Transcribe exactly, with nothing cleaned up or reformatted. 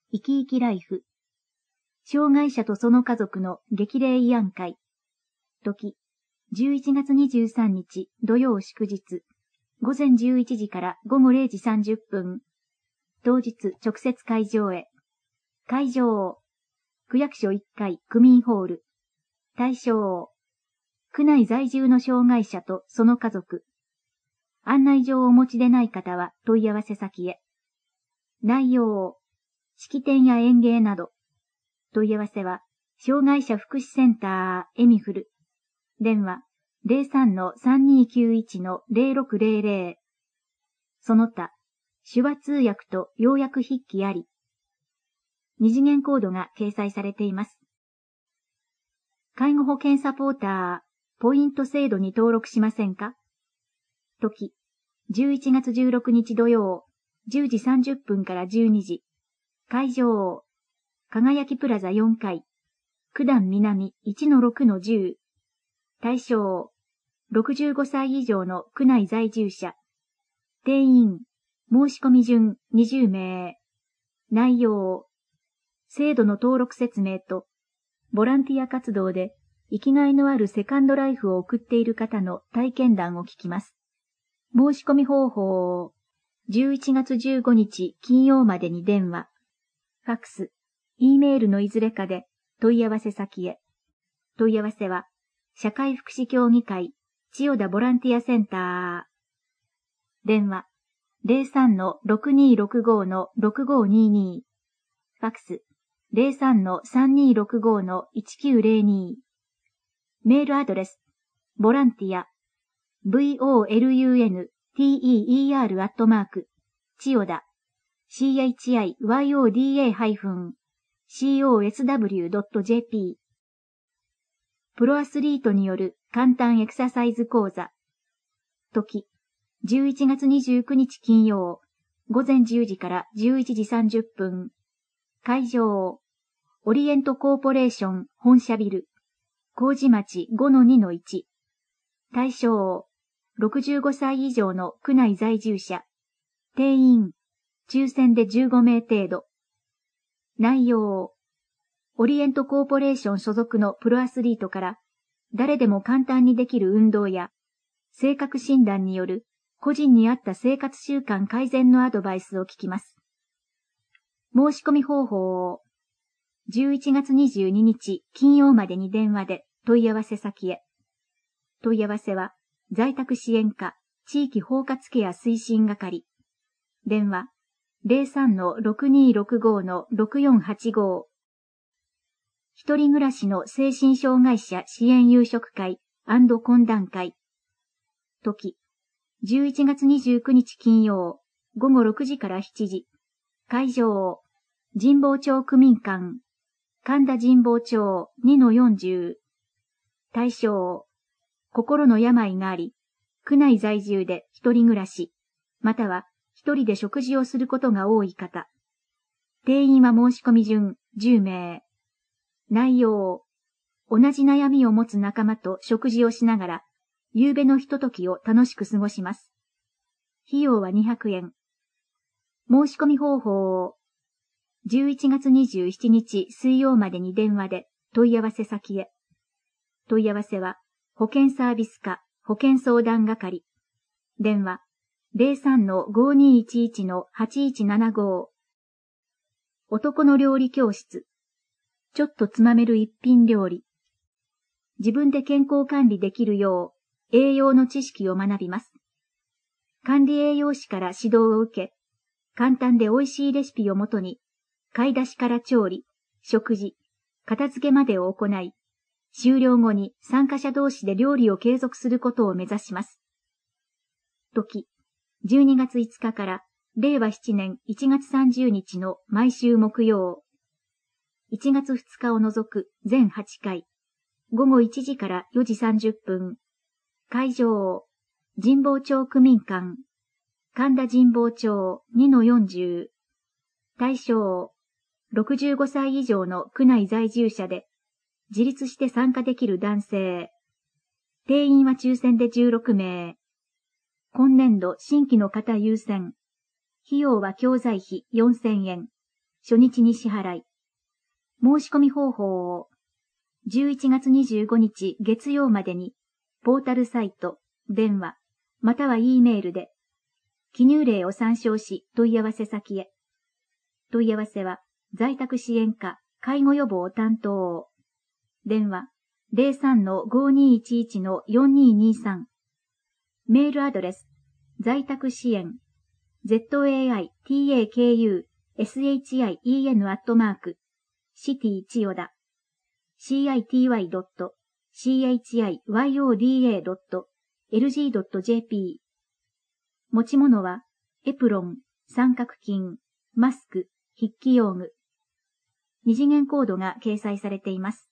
生き生きライフ。障害者とその家族の激励慰安会。時、じゅういちがつにじゅうさんにち土曜祝日。午前じゅういちじから午後れいじさんじゅっぷん。当日直接会場へ。会場。区役所いっかい区民ホール。対象。区内在住の障害者とその家族。案内状をお持ちでない方は問い合わせ先へ。内容。式典や演芸など。問い合わせは、障害者福祉センターエミフル。電話 ゼロさんのさんにーきゅういちのゼロろくゼロゼロ。その他、手話通訳と要約筆記あり。二次元コードが掲載されています。介護保険サポーター、ポイント制度に登録しませんか？時、じゅういちがつじゅうろくにち土曜、じゅうじさんじゅっぷんからじゅうにじ。会場、輝きプラザよんかい、九段南 いちのろくのじゅう。対象、ろくじゅうごさい以上の区内在住者。定員、申し込み順にじゅうめい。内容、制度の登録説明と、ボランティア活動で生きがいのあるセカンドライフを送っている方の体験談を聞きます。申し込み方法、じゅういちがつじゅうごにち金曜までに電話、ファクス、E メールのいずれかで問い合わせ先へ。問い合わせは、社会福祉協議会、千代田ボランティアセンター。電話、ゼロさんのろくにーろくごのろくごにーにー。ファクス、ゼロさんのさんにーろくごのいちきゅうゼロにー。メールアドレス、ボランティア、volunteer アットマーク、千代田、chiyoda-cosw.jp。プロアスリートによる簡単エクササイズ講座。時、じゅういちがつにじゅうくにち金曜、午前じゅうじからじゅういちじさんじゅっぷん。会場、オリエントコーポレーション本社ビル、麹町 ごのにのいち。対象、ろくじゅうごさい以上の区内在住者。定員、抽選でじゅうごめい程度。内容、オリエントコーポレーション所属のプロアスリートから誰でも簡単にできる運動や性格診断による個人に合った生活習慣改善のアドバイスを聞きます。申し込み方法をじゅういちがつにじゅうににち金曜までに電話で問い合わせ先へ。問い合わせは在宅支援課地域包括ケア推進係。電話ゼロさんのろくにーろくごのろくよんはちご。一人暮らしの精神障害者支援夕食会&懇談会。時、じゅういちがつにじゅうくにち金曜、午後ろくじからしちじ。会場、神保町区民館、神田神保町 にのよんじゅう。対象、心の病があり、区内在住で一人暮らし、または一人で食事をすることが多い方。定員は申し込み順じゅうめい。内容、同じ悩みを持つ仲間と食事をしながら、夕べのひとときを楽しく過ごします。費用はにひゃくえん。申し込み方法を、じゅういちがつにじゅうしちにち水曜までに電話で問い合わせ先へ。問い合わせは、保健サービス課保健相談係。電話、ゼロさんのごにーいちいちのはちいちななご。男の料理教室。ちょっとつまめる一品料理。自分で健康管理できるよう、栄養の知識を学びます。管理栄養士から指導を受け、簡単で美味しいレシピをもとに、買い出しから調理、食事、片付けまでを行い、終了後に参加者同士で料理を継続することを目指します。時、じゅうにがついつかかられいわななねんいちがつさんじゅうにちの毎週木曜。いちがつふつかを除く全はちかい。午後いちじからよじさんじゅっぷん。会場、神保町区民館。神田神保町 にのよんじゅう。対象、ろくじゅうごさい以上の区内在住者で、自立して参加できる男性。定員は抽選でじゅうろくめい。今年度新規の方優先。費用は教材費よんせんえん。 初日に支払い。申し込み方法を、じゅういちがつにじゅうごにち月曜までに、ポータルサイト、電話、または E メールで、記入例を参照し問い合わせ先へ。問い合わせは、在宅支援課、介護予防担当を。電話、ゼロさんのごにいちいちのよんににさん。メールアドレス、在宅支援、zaitakushin アットマーク、シティ千代田、city.chiyoda.lg.jp。持ち物は、エプロン、三角巾、マスク、筆記用具。二次元コードが掲載されています。